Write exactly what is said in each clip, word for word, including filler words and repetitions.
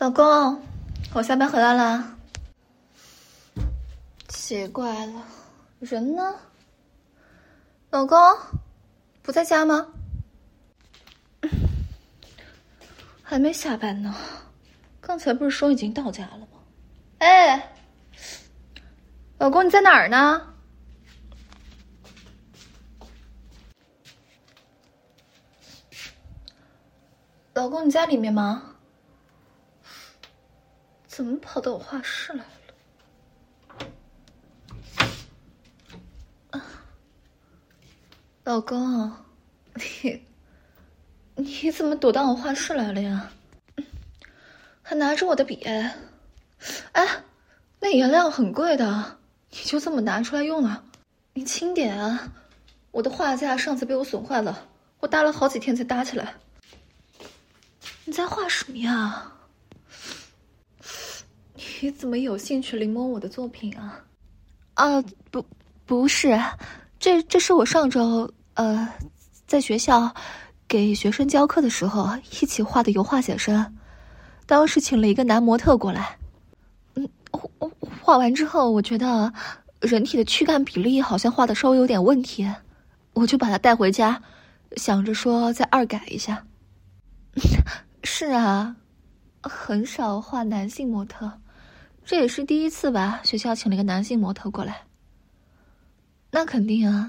老公，我下班回来了。奇怪了，人呢？老公，不在家吗？还没下班呢，刚才不是说已经到家了吗？哎，老公你在哪儿呢？老公你在里面吗？怎么跑到我画室来了？啊，老公，你你怎么躲到我画室来了呀？还拿着我的笔，哎，那颜料很贵的，你就这么拿出来用了？你轻点啊！我的画架上次被我损坏了，我搭了好几天才搭起来。你在画什么呀？你怎么有兴趣临摹我的作品啊？啊，不，不是，这这是我上周呃，在学校给学生教课的时候一起画的油画写生，当时请了一个男模特过来。嗯，画完之后，我觉得人体的躯干比例好像画的稍微有点问题，我就把它带回家，想着说再二改一下。是啊，很少画男性模特。这也是第一次吧，学校请了一个男性模特过来。那肯定啊，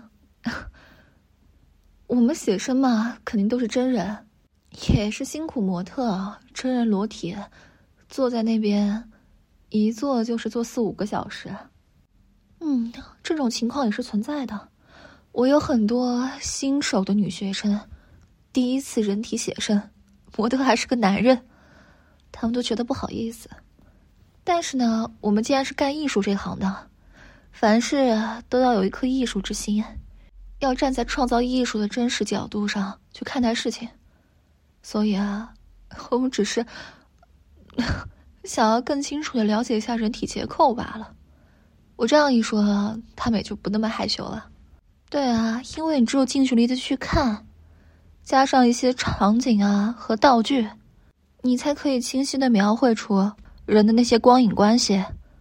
我们写生嘛，肯定都是真人，也是辛苦模特，真人裸体，坐在那边，一坐就是坐四五个小时。嗯，这种情况也是存在的。我有很多新手的女学生，第一次人体写生，模特还是个男人，他们都觉得不好意思。但是呢，我们既然是干艺术这行的，凡事都要有一颗艺术之心，要站在创造艺术的真实角度上去看待事情。所以啊，我们只是想要更清楚的了解一下人体结构罢了。我这样一说，他们也就不那么害羞了。对啊，因为你只有近距离的去看，加上一些场景啊和道具，你才可以清晰的描绘出人的那些光影关系。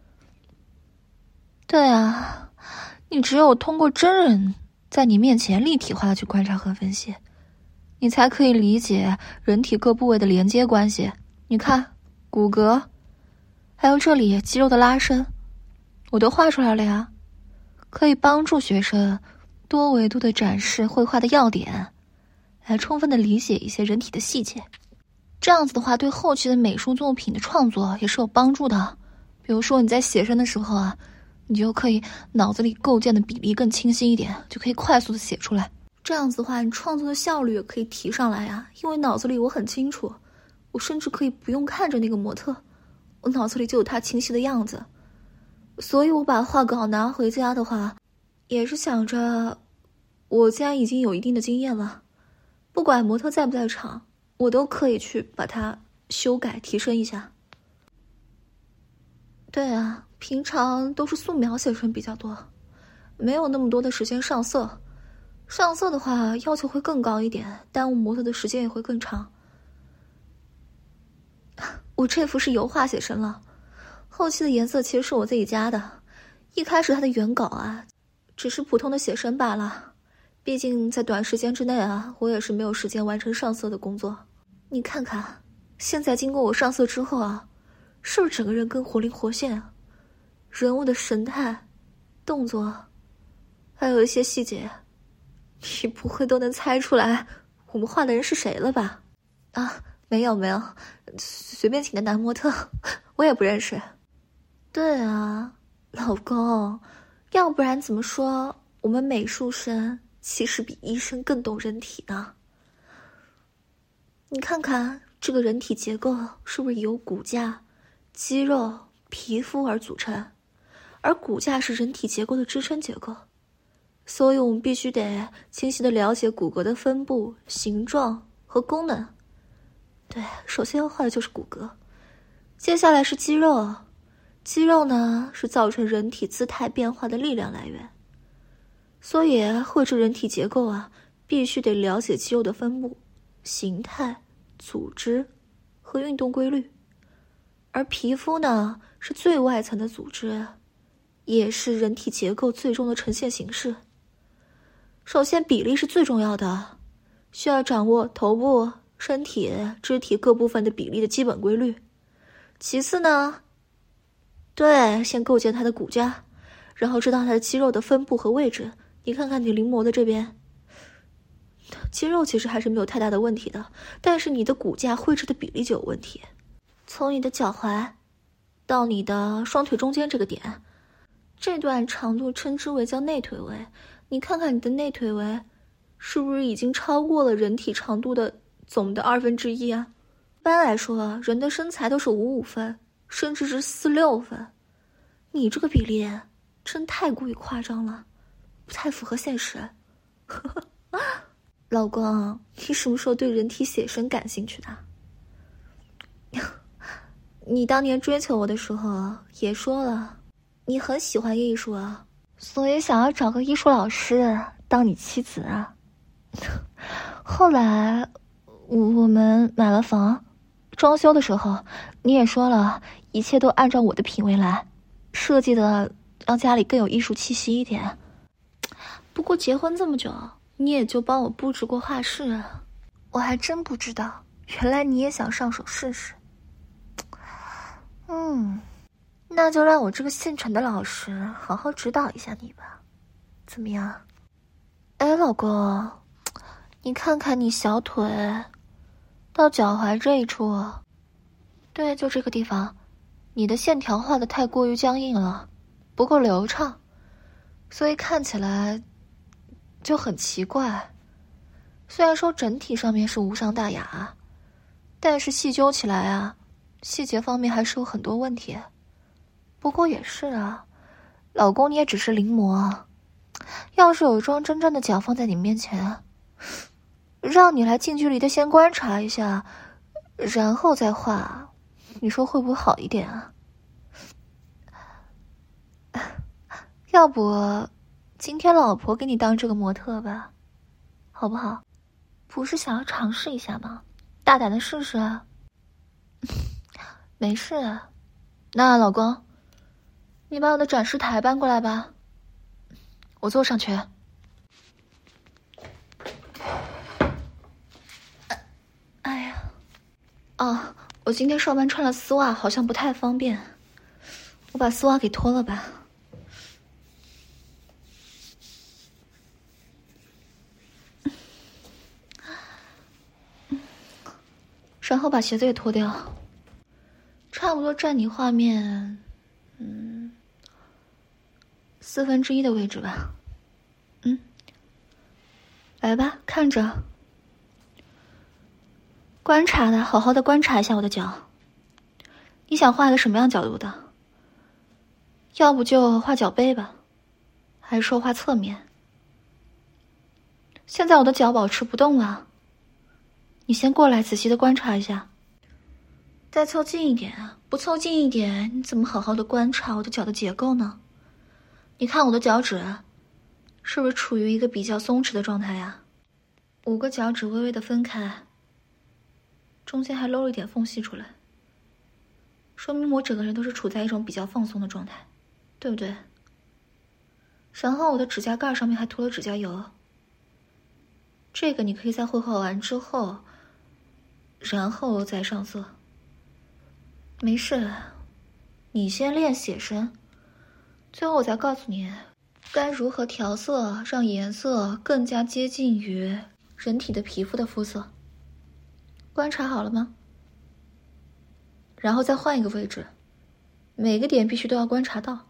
对啊，你只有通过真人在你面前立体化的去观察和分析，你才可以理解人体各部位的连接关系。你看，骨骼，还有这里肌肉的拉伸，我都画出来了呀，可以帮助学生多维度的展示绘画的要点，来充分的理解一些人体的细节。这样子的话，对后期的美术作品的创作也是有帮助的。比如说你在写生的时候啊，你就可以脑子里构建的比例更清晰一点，就可以快速的写出来。这样子的话，你创作的效率也可以提上来啊。因为脑子里我很清楚，我甚至可以不用看着那个模特，我脑子里就有他清晰的样子。所以我把画稿拿回家的话，也是想着，我既然已经有一定的经验了，不管模特在不在场，我都可以去把它修改提升一下。对啊，平常都是素描写生比较多，没有那么多的时间上色。上色的话要求会更高一点，耽误模特的时间也会更长。我这幅是油画写生了，后期的颜色其实是我自己加的。一开始它的原稿啊，只是普通的写生罢了。毕竟在短时间之内啊，我也是没有时间完成上色的工作。你看看，现在经过我上色之后啊，是不是整个人更活灵活现啊？人物的神态、动作，还有一些细节，你不会都能猜出来我们画的人是谁了吧？啊，没有没有，随便请的男模特，我也不认识。对啊，老公，要不然怎么说我们美术生其实比医生更懂人体呢？你看看这个人体结构是不是由骨架、肌肉、皮肤而组成，而骨架是人体结构的支撑结构，所以我们必须得清晰地了解骨骼的分布、形状和功能。对，首先要画的就是骨骼，接下来是肌肉。肌肉呢，是造成人体姿态变化的力量来源，所以绘制人体结构啊，必须得了解肌肉的分布、形态、组织和运动规律。 而皮肤呢，是最外层的组织，也是人体结构最终的呈现形式。首先，比例是最重要的，需要掌握头部、身体、肢体各部分的比例的基本规律。其次呢，对，先构建它的骨架，然后知道它的肌肉的分布和位置。你看看你临摹的这边，肌肉其实还是没有太大的问题的，但是你的骨架绘制的比例就有问题。从你的脚踝到你的双腿中间这个点，这段长度称之为叫内腿围。你看看你的内腿围是不是已经超过了人体长度的总的二分之一啊？一般来说，人的身材都是五五分，甚至是四六分。你这个比例真太过于夸张了，不太符合现实。老公，你什么时候对人体写生感兴趣的？你当年追求我的时候也说了，你很喜欢艺术啊，所以想要找个艺术老师当你妻子啊。后来我们买了房，装修的时候你也说了，一切都按照我的品味来，设计的让家里更有艺术气息一点。不过结婚这么久，你也就帮我布置过画室啊，我还真不知道，原来你也想上手试试。嗯，那就让我这个现成的老师好好指导一下你吧，怎么样？哎，老公，你看看你小腿到脚踝这一处，对，就这个地方，你的线条画得太过于僵硬了，不够流畅，所以看起来就很奇怪。虽然说整体上面是无伤大雅，但是细究起来啊，细节方面还是有很多问题。不过也是啊，老公你也只是临摹，要是有双真正的脚放在你面前，让你来近距离的先观察一下，然后再画，你说会不会好一点啊？要不今天老婆给你当这个模特吧，好不好？不是想要尝试一下吗？大胆的试试啊。没事啊，那老公，你把我的展示台搬过来吧，我坐上去。哎呀，哦，我今天上班穿了丝袜，好像不太方便，我把丝袜给脱了吧。然后把鞋子也脱掉，差不多占你画面，嗯，四分之一的位置吧。嗯，来吧，看着，观察的，好好的观察一下我的脚。你想画一个什么样角度的？要不就画脚背吧，还是说画侧面？现在我的脚保持不动了。你先过来仔细的观察一下，再凑近一点啊！不凑近一点，你怎么好好的观察我的脚的结构呢？你看我的脚趾，是不是处于一个比较松弛的状态呀？五个脚趾微微的分开，中间还露了一点缝隙出来，说明我整个人都是处在一种比较放松的状态，对不对？然后我的指甲盖上面还涂了指甲油，这个你可以在绘画完之后然后再上色。没事，你先练写生，最后我再告诉你该如何调色，让颜色更加接近于人体的皮肤的肤色。观察好了吗？然后再换一个位置，每个点必须都要观察到。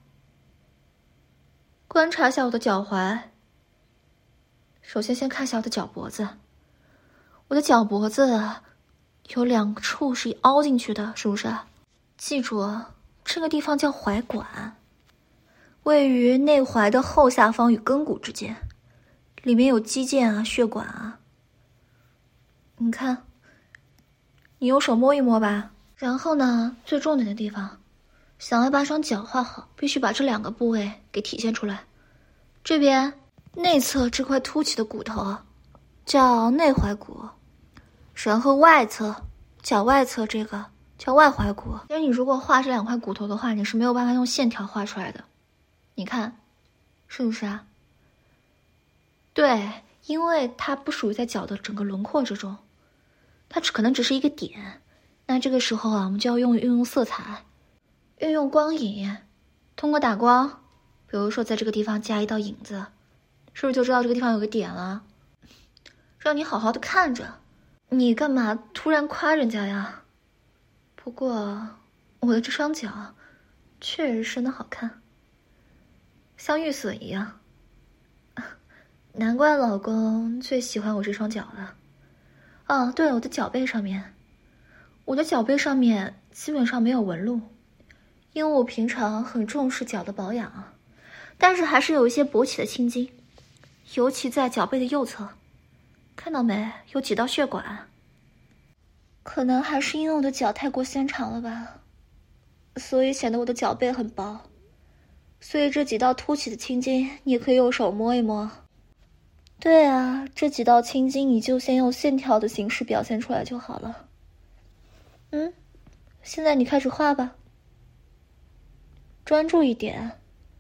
观察一下我的脚踝，首先先看一下我的脚脖子，我的脚脖子有两处是凹进去的，是不是？记住，这个地方叫踝管，位于内踝的后下方与跟骨之间，里面有肌腱啊、血管啊。你看，你用手摸一摸吧。然后呢，最重点的地方，想要把双脚画好，必须把这两个部位给体现出来。这边内侧这块凸起的骨头叫内踝骨，然后外侧脚外侧这个叫外踝骨。其实你如果画这两块骨头的话，你是没有办法用线条画出来的。你看，是不是啊？对，因为它不属于在脚的整个轮廓之中，它只可能只是一个点。那这个时候啊，我们就要用运用色彩，运用光影，通过打光，比如说在这个地方加一道影子，是不是就知道这个地方有个点了？让你好好的看着。你干嘛突然夸人家呀？不过我的这双脚确实生得好看，像玉笋一样。难怪老公最喜欢我这双脚了。哦，对了，我的脚背上面，我的脚背上面基本上没有纹路，因为我平常很重视脚的保养啊，但是还是有一些勃起的青筋，尤其在脚背的右侧，看到没？有几道血管。可能还是因为我的脚太过纤长了吧，所以显得我的脚背很薄，所以这几道凸起的青筋，你也可以用手摸一摸。对啊，这几道青筋你就先用线条的形式表现出来就好了。嗯，现在你开始画吧，专注一点。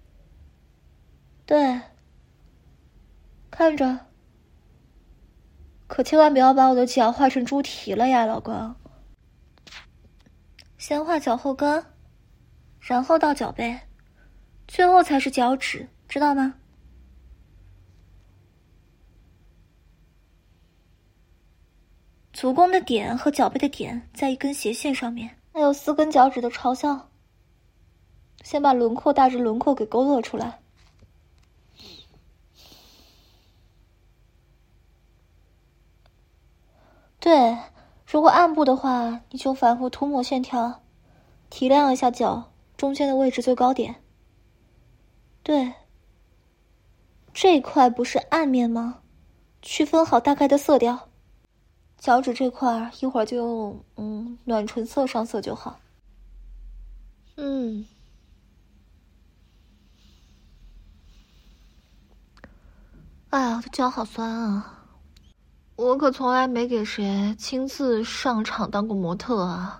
对，看着，可千万不要把我的脚画成猪蹄了呀，老公。先画脚后跟，然后到脚背，最后才是脚趾，知道吗？足弓的点和脚背的点在一根斜线上面，还有四根脚趾的朝向。先把轮廓大致轮廓给勾勒出来。对，如果暗部的话，你就反复涂抹线条，提亮一下脚中间的位置最高点。对，这块不是暗面吗？区分好大概的色调。脚趾这块一会儿就用嗯暖纯色上色就好。嗯，哎呀，我的脚好酸啊！我可从来没给谁亲自上场当过模特啊！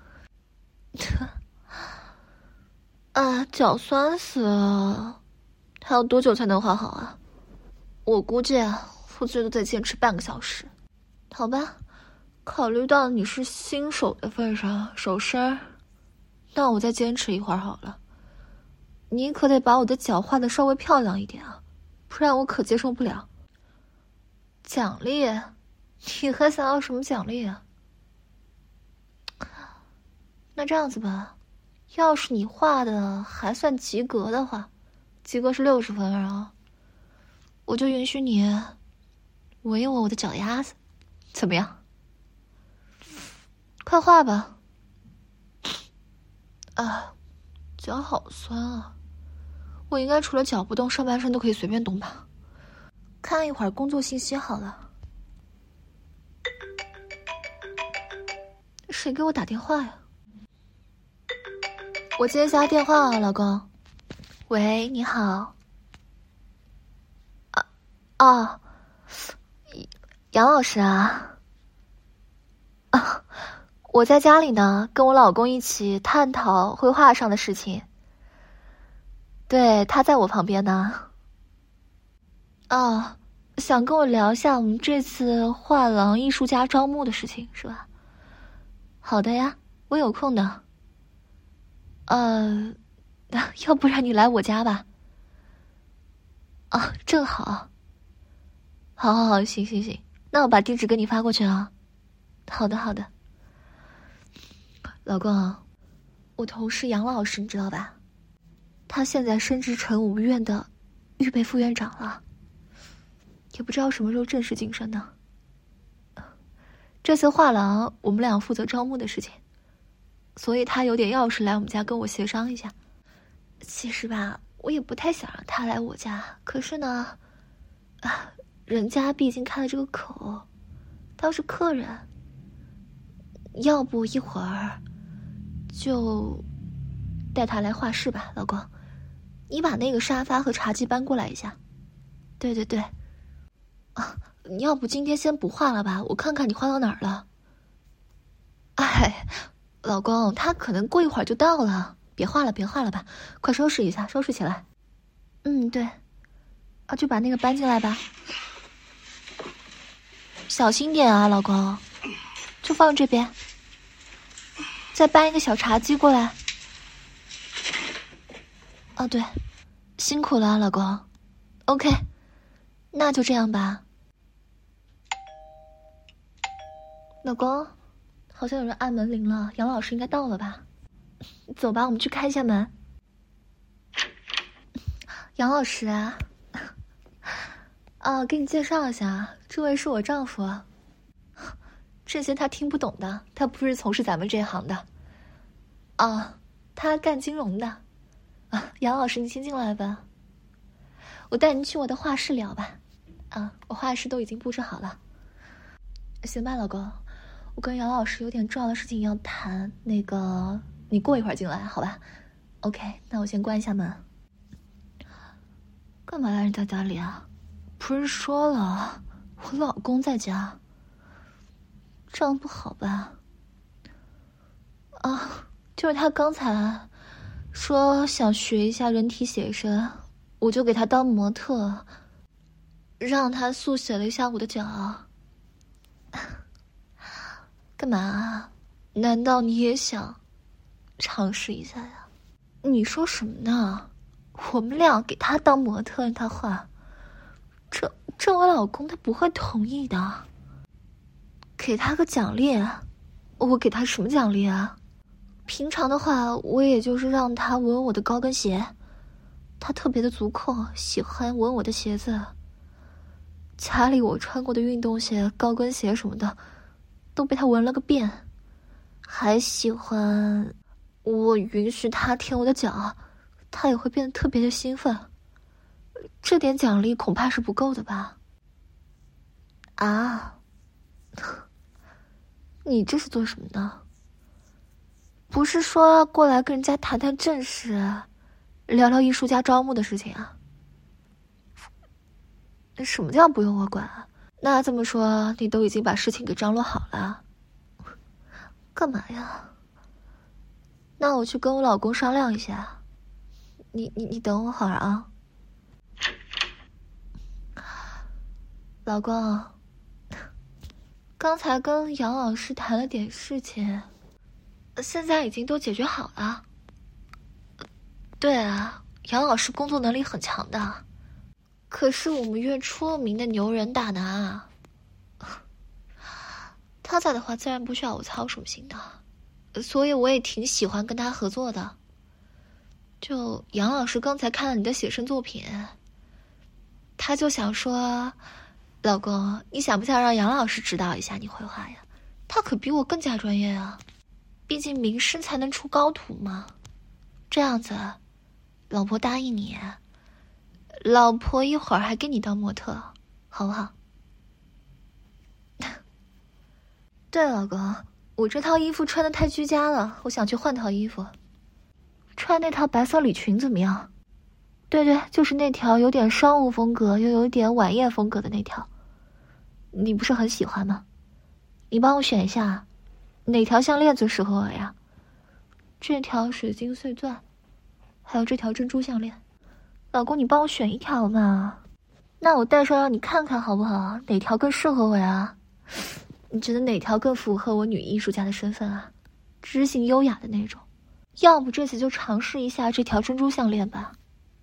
啊，脚酸死了！还要多久才能画好啊？我估计啊，我最多再坚持半个小时。好吧，考虑到你是新手的份上，手生，那我再坚持一会儿好了。你可得把我的脚画得稍微漂亮一点啊，不然我可接受不了。奖励？你还想要什么奖励啊？那这样子吧，要是你画的还算及格的话，及格是六十分啊，我就允许你闻一闻我的脚丫子。怎么样？快画吧！啊，脚好酸啊！我应该除了脚不动，上半身都可以随便动吧？看一会儿工作信息好了。谁给我打电话呀？我接一下电话啊，老公。喂，你好。啊，哦，杨老师啊。啊，我在家里呢，跟我老公一起探讨绘画上的事情。对，他在我旁边呢。哦，想跟我聊一下我们这次画廊艺术家招募的事情，是吧？好的呀，我有空的。呃，要不然你来我家吧。啊，正好。好好好，行行行，那我把地址给你发过去啊。好的好的。老公，我同事杨老师你知道吧？他现在升职成我们院的预备副院长了，也不知道什么时候正式晋升呢。这次画廊我们俩负责招募的事情，所以他有点要事来我们家跟我协商一下。其实吧，我也不太想让他来我家，可是呢，啊，人家毕竟开了这个口，他是客人，要不一会儿就带他来画室吧，老公。你把那个沙发和茶几搬过来一下。对对对。啊，你要不今天先不画了吧？我看看你画到哪儿了。哎， 老公，他可能过一会儿就到了，别画了，别画了吧，快收拾一下，收拾起来。嗯，对，啊，就把那个搬进来吧，小心点啊，老公，就放这边，再搬一个小茶几过来。哦，对，辛苦了，老公。OK， 那就这样吧。老公，好像有人按门铃了，杨老师应该到了吧？走吧，我们去开一下门。杨老师啊，啊，给你介绍一下，这位是我丈夫。这些他听不懂的，他不是从事咱们这行的。啊，他干金融的。啊，杨老师，你先进来吧，我带您去我的画室聊吧。啊，我画室都已经布置好了。行吧，老公，我跟杨老师有点重要的事情要谈，那个你过一会儿进来，好吧 ？OK， 那我先关一下门。干嘛来人家家里啊？不是说了，我老公在家。这样不好吧？啊，就是他刚才说想学一下人体写生，我就给他当模特，让他速写了一下我的脚。干嘛？难道你也想尝试一下呀？你说什么呢？我们俩给他当模特让他画，这这我老公他不会同意的。给他个奖励，我给他什么奖励啊？平常的话，我也就是让他闻我的高跟鞋，他特别的足控，喜欢闻我的鞋子。家里我穿过的运动鞋、高跟鞋什么的，都被他闻了个遍，还喜欢我允许他舔我的脚，他也会变得特别的兴奋。这点奖励恐怕是不够的吧？啊，你这是做什么呢？不是说过来跟人家谈谈正事，聊聊艺术家招募的事情啊？什么叫不用我管啊？那这么说，你都已经把事情给张罗好了？干嘛呀？那我去跟我老公商量一下。你你你等我会儿啊。老公，刚才跟杨老师谈了点事情，现在已经都解决好了。对啊，杨老师工作能力很强的，可是我们院出了名的牛人大拿啊。他在的话自然不需要我操什么心的，所以我也挺喜欢跟他合作的。就杨老师刚才看了你的写生作品，他就想说，老公，你想不想让杨老师指导一下你绘画呀？他可比我更加专业啊，毕竟名师才能出高徒嘛。这样子，老婆答应你，老婆一会儿还给你当模特，好不好？对，老公，我这套衣服穿得太居家了，我想去换套衣服。穿那套白色礼裙怎么样？对对，就是那条有点商务风格又有一点晚宴风格的那条，你不是很喜欢吗？你帮我选一下，哪条项链最适合我呀？这条水晶碎钻，还有这条珍珠项链。老公，你帮我选一条嘛。那我戴上让你看看好不好？哪条更适合我呀？你觉得哪条更符合我女艺术家的身份啊？知性优雅的那种。要不这次就尝试一下这条珍珠项链吧。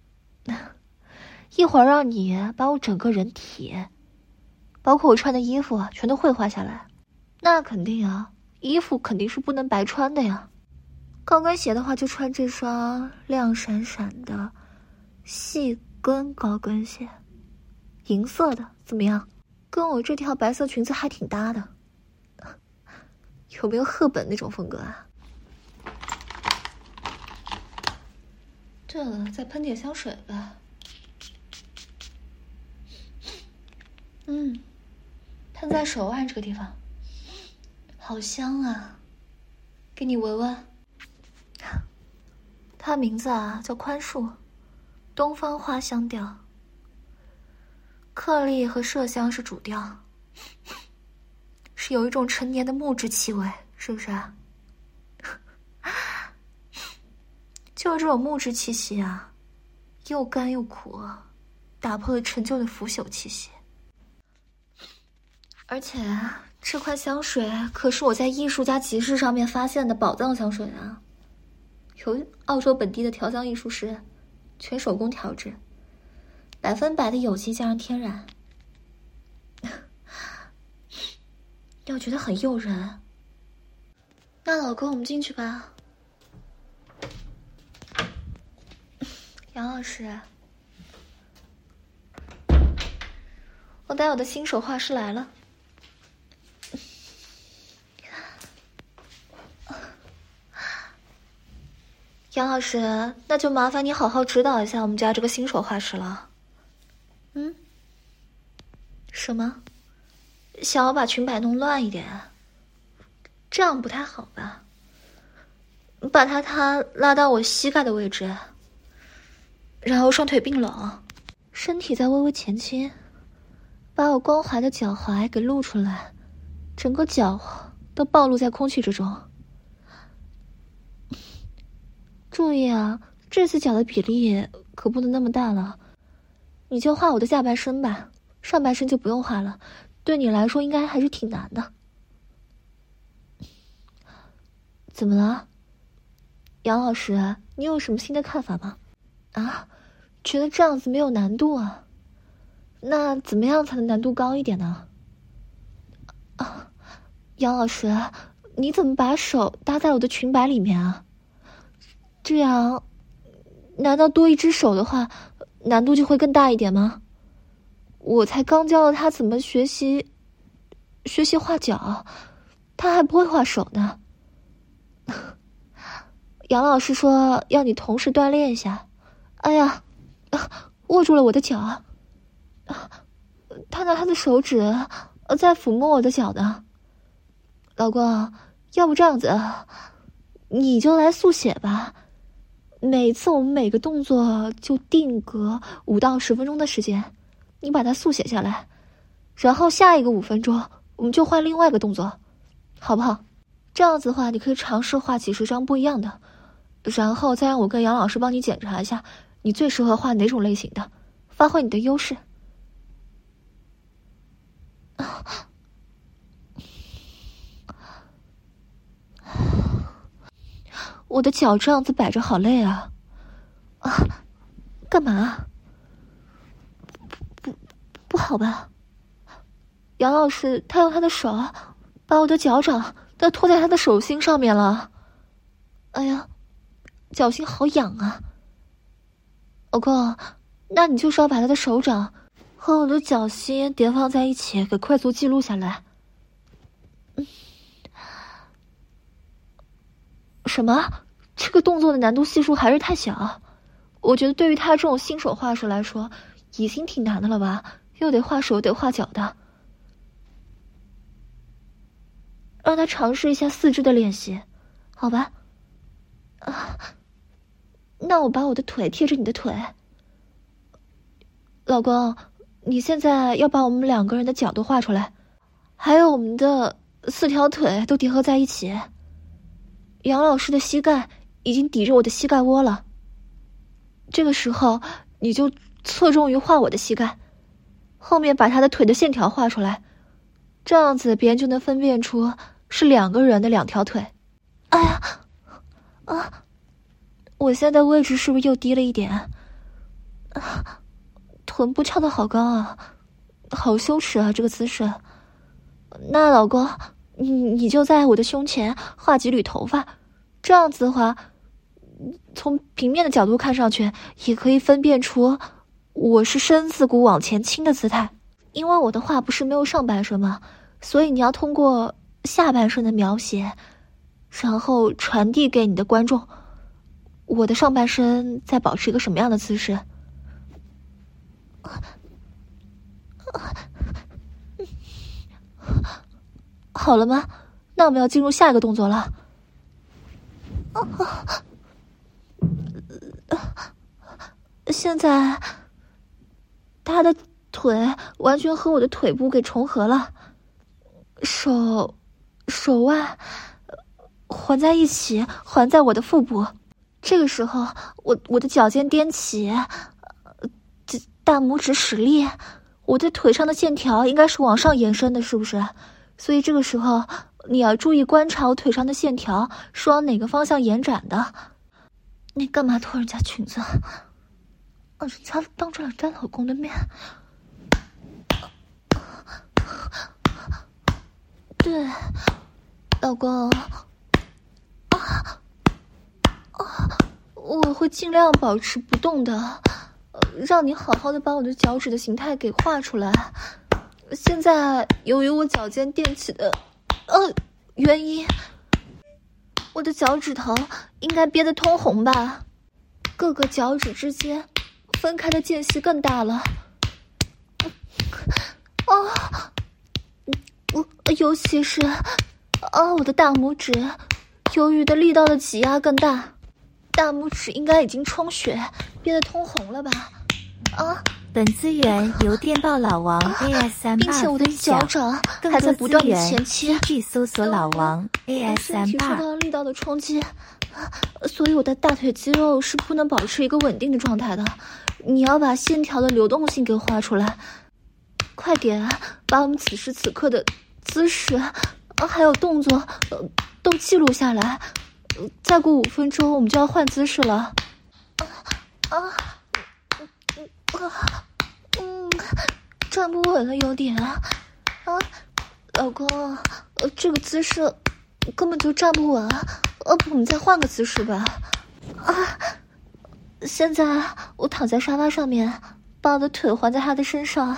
一会儿让你把我整个人体，包括我穿的衣服全都绘画下来。那肯定啊，衣服肯定是不能白穿的呀。高跟鞋的话就穿这双亮闪闪的细跟高跟鞋，银色的，怎么样？跟我这条白色裙子还挺搭的。有没有赫本那种风格啊？对了，再喷点香水吧。嗯，喷在手腕这个地方，好香啊！给你闻闻。它名字啊叫宽恕，东方花香调，颗粒和麝香是主调，是有一种陈年的木质气味，是不是啊？ 就是这种木质气息啊，又干又苦，打破了陈旧的腐朽气息。而且这款香水可是我在艺术家集市上面发现的宝藏香水啊，由澳洲本地的调香艺术师全手工调制，百分百的有机加上天然，我觉得很诱人。那老公，我们进去吧。杨老师，我带我的新手画师来了。杨老师，那就麻烦你好好指导一下我们家这个新手画师了。嗯？什么？想要把裙摆弄乱一点？这样不太好吧？把它它拉到我膝盖的位置，然后双腿并拢，身体再微微前倾，把我光滑的脚踝给露出来，整个脚都暴露在空气之中。注意啊，这次脚的比例可不能那么大了。你就画我的下半身吧，上半身就不用画了，对你来说应该还是挺难的。怎么了？杨老师，你有什么新的看法吗？啊，觉得这样子没有难度啊？那怎么样才能难度高一点呢？啊，杨老师，你怎么把手搭在我的裙摆里面啊？这样，难道多一只手的话，难度就会更大一点吗？我才刚教了他怎么学习，学习画脚，他还不会画手呢。杨老师说要你同时锻炼一下。哎呀，握住了我的脚。他拿他的手指在抚摸我的脚呢。老公，要不这样子，你就来速写吧。每次我们每个动作就定格五到十分钟的时间，你把它速写下来，然后下一个五分钟我们就换另外一个动作，好不好？这样子的话，你可以尝试画几十张不一样的，然后再让我跟杨老师帮你检查一下，你最适合画哪种类型的，发挥你的优势。我的脚这样子摆着好累啊！啊，干嘛？不不不好吧？杨老师他用他的手把我的脚掌都托在他的手心上面了。哎呀，脚心好痒啊！老公，那你就是要把他的手掌和我的脚心叠放在一起，给快速记录下来。嗯。什么？这个动作的难度系数还是太小，我觉得对于他这种新手画师来说，已经挺难的了吧？又得画手，又得画脚的，让他尝试一下四肢的练习，好吧？啊，那我把我的腿贴着你的腿。老公，你现在要把我们两个人的脚都画出来，还有我们的四条腿都叠合在一起。杨老师的膝盖已经抵着我的膝盖窝了，这个时候你就侧重于画我的膝盖，后面把他的腿的线条画出来，这样子别人就能分辨出是两个人的两条腿。哎呀，啊，我现在位置是不是又低了一点？啊，臀部翘得好高啊，好羞耻啊，这个姿势。那老公，你你就在我的胸前画几缕头发，这样子的话，从平面的角度看上去也可以分辨出我是身子骨往前倾的姿态。因为我的画不是没有上半身吗？所以你要通过下半身的描写，然后传递给你的观众我的上半身在保持一个什么样的姿势。好了吗？那我们要进入下一个动作了。现在他的腿完全和我的腿部给重合了，手手腕环在一起，环在我的腹部， 这个时候，我我的脚尖踮起，呃，大拇指使力，我的腿上的线条应该是往上延伸的，是不是？所以这个时候你要注意观察我腿上的线条是往哪个方向延展的。你干嘛脱人家裙子？啊，人家当着人家老公的面。对，老公，啊啊，我会尽量保持不动的，呃，让你好好的把我的脚趾的形态给画出来。现在由于我脚尖踮起的呃原因，我的脚趾头应该憋得通红吧，各个脚趾之间分开的间隙更大了。啊，我尤其是啊，我的大拇指由于的力道的挤压更大，大拇指应该已经充血憋得通红了吧。啊， 本资源由电报老王 A S 三八并且我的脚掌还在不断的前倾， 继搜索老王 A S 三八。 身体受到力道的冲击，所以我的大腿肌肉是不能保持一个稳定的状态的。你要把线条的流动性给画出来，快点把我们此时此刻的姿势还有动作都记录下来。再过五分钟我们就要换姿势了。啊啊啊嗯，站不稳了有点啊，老公，呃，这个姿势根本就站不稳，呃，我们再换个姿势吧。啊，现在我躺在沙发上面，把我的腿环在他的身上，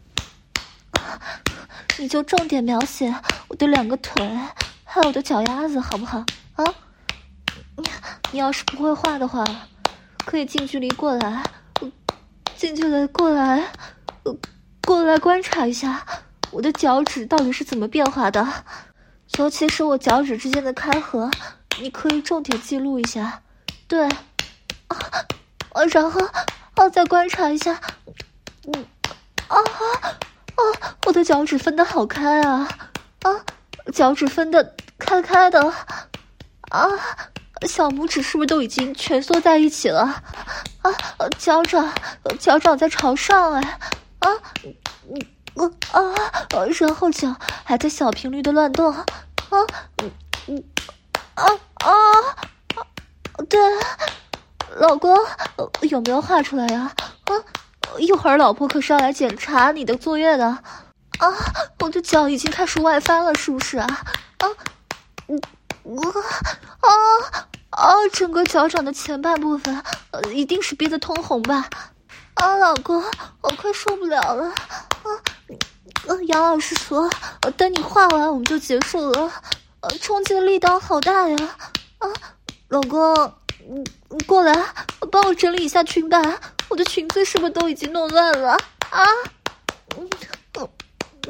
你就重点描写我的两个腿，还有我的脚丫子，好不好？啊，你你要是不会画的话，可以近距离过来。近距离过来，呃，过来观察一下我的脚趾到底是怎么变化的，尤其是我脚趾之间的开合，你可以重点记录一下。对，啊，啊然后啊再观察一下，嗯，啊啊，我的脚趾分得好开啊，啊，脚趾分得开开的，啊。小拇指是不是都已经蜷缩在一起了？啊，脚掌，脚掌在朝上哎，啊，嗯，我啊，然后脚还在小频率的乱动，啊，嗯嗯，啊啊啊，对，老公有没有画出来呀？啊，一会儿老婆可是要来检查你的作业的，啊，我的脚已经开始外翻了，是不是啊？啊，嗯。我啊啊！整个脚掌的前半部分，呃，一定是憋得通红吧？啊，老公，我快受不了了！啊，呃，杨老师说，呃，等你画完我们就结束了。呃，冲击的力道好大呀！啊，老公，你你过来，帮我整理一下裙摆，我的裙子是不是都已经弄乱了？啊，嗯嗯嗯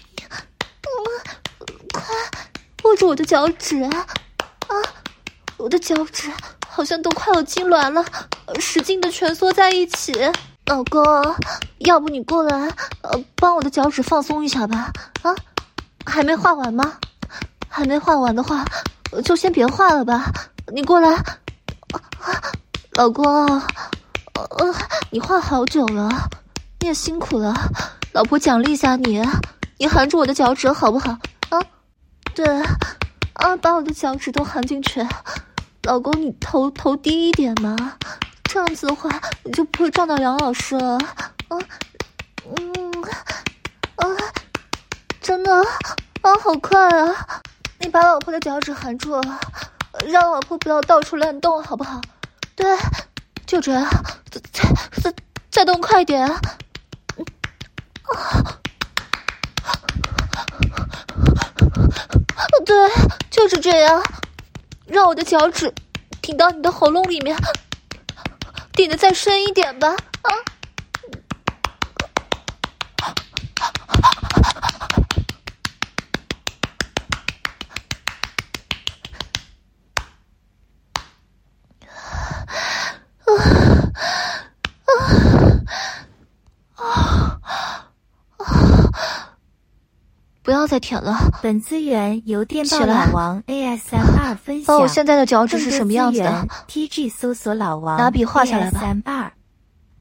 嗯，快！握住我的脚趾啊！我的脚趾好像都快要痉挛了，使劲的蜷缩在一起。老公，要不你过来，呃，帮我的脚趾放松一下吧？啊，还没画完吗？还没画完的话，就先别画了吧。你过来，啊、老公，呃，你画好久了，你也辛苦了，老婆奖励一下你，你含住我的脚趾好不好？啊？对，啊，把我的脚趾都含进去。老公，你头头低一点嘛，这样子的话你就不会撞到梁老师了。啊，嗯，啊，真的啊，好快啊！你把老婆的脚趾含住了，让老婆不要到处乱动，好不好？对，就这样，再再再动快点。啊。对，就是这样，让我的脚趾顶到你的喉咙里面，顶得再深一点吧，啊！ 不要再舔了。 本资源由电报起来老王 A S M R 分享。 把我现在的脚趾是什么样子的 ？T G 搜索老王， 拿笔画下来吧。 A S M R